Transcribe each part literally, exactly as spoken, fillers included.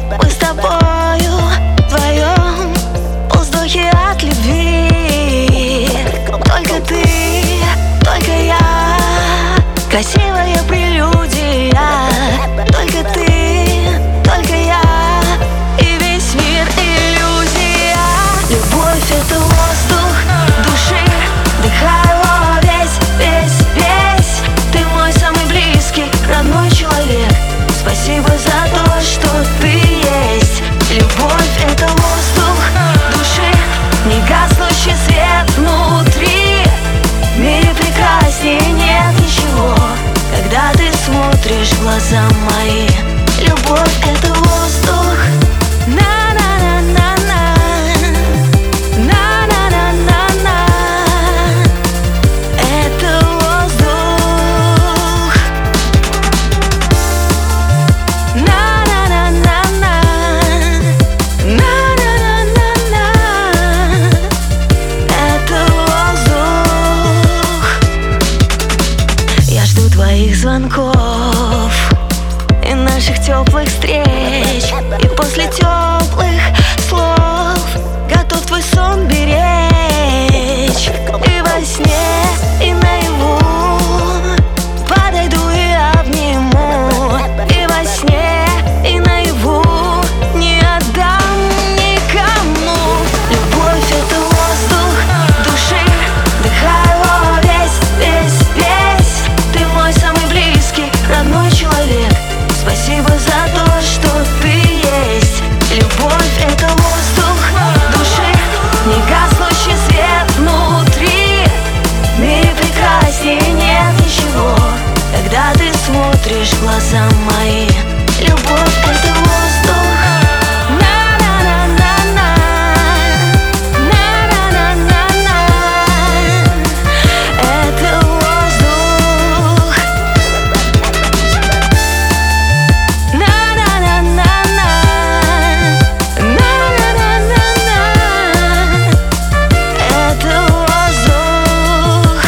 Мы с тобою вдвоем в воздухе от любви. Только ты, только я, красивая прелюдия. Только ты, только я, и весь мир иллюзия. Любовь — это воздух души, вдыхай его весь, весь, весь. Ты мой самый близкий, родной человек. Спасибо за то, что ты есть. Любовь — это воздух души, негаснущий свет внутри. В мире прекраснее нет ничего, когда ты смотришь в глаза мои. Любовь — это воздух. На-на-на-на-на, на-на-на-на-на. Это воздух. На-на-на-на-на, на-на-на-на-на. Это воздух. Я жду твоих звонков и наших теплых встреч, и после теплых слов готов твой сон беречь. И во сне, и наяву подойду и обниму. И во сне, и наяву не отдам никому. Любовь — это воздух души, вдыхай его весь, весь, весь. Ты мой самый близкий, родной человек. Спасибо за то, что ты есть. Любовь — это воздух души, негаснущий свет внутри. В мире прекраснее нет ничего, когда ты смотришь в глаза мои. Любовь — это воздух. На-на-на-на-на, на-на-на-на-на. Это воздух. На-на-на-на-на, на-на-на-на-на. Это воздух.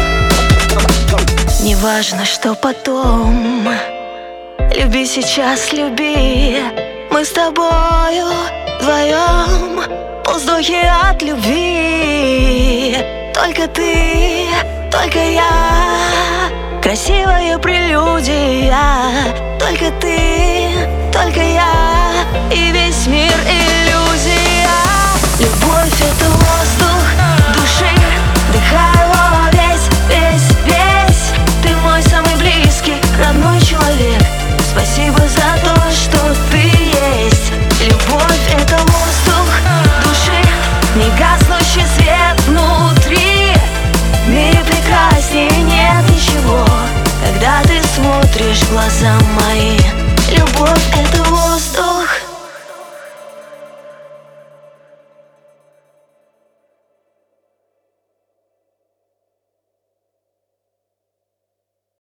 Неважно, что потом, люби сейчас, люби. Мы с тобою вдвоем в воздухе от любви. Только ты, только я, красивая прелюдия. Только ты, только я, и весь мир иллюзия. Любовь — это воздух души, вдыхай его весь, весь, весь. Ты мой самый близкий, родной человек. Спасибо за то, что ты есть. Любовь — это воздух души, негаснущий свет внутри. В мире прекраснее нет ничего, когда ты смотришь в глаза мои. Любовь — это воздух.